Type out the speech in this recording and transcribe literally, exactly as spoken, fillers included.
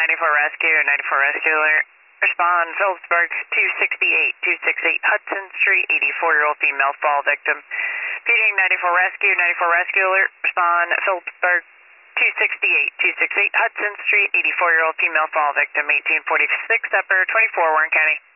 ninety-four Rescue, ninety-four Rescue Alert. Respond, Phillipsburg, two sixty-eight, two sixty-eight Hudson Street, eighty-four-year-old female fall victim. Feeding ninety-four Rescue, ninety-four Rescue Alert. Respond, Phillipsburg, two sixty-eight, two sixty-eight Hudson Street, eighty-four-year-old female fall victim, eighteen forty-six Upper, twenty-four Warren County.